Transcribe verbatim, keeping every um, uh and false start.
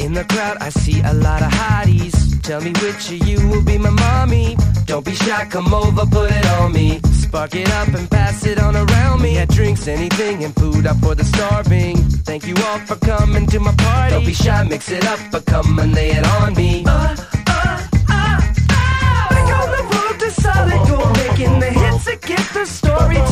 In the crowd, I see a lot of hotties. Tell me which of you will be my mommy. Don't be shy, come over, put it on me. Spark it up and pass it on around me. Had drinks, anything, and food up for the starving. Thank you all for coming to my party. Don't be shy, mix it up, but come and lay it on me. Uh, uh, uh, uh. Back on the road to solid gold, making the hits that get the story